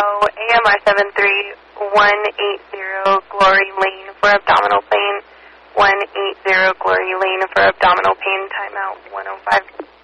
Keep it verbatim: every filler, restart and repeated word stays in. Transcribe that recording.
A M R seven three one eight zero Glory Lane for abdominal pain. one eight zero Glory Lane for abdominal pain. Timeout one oh five.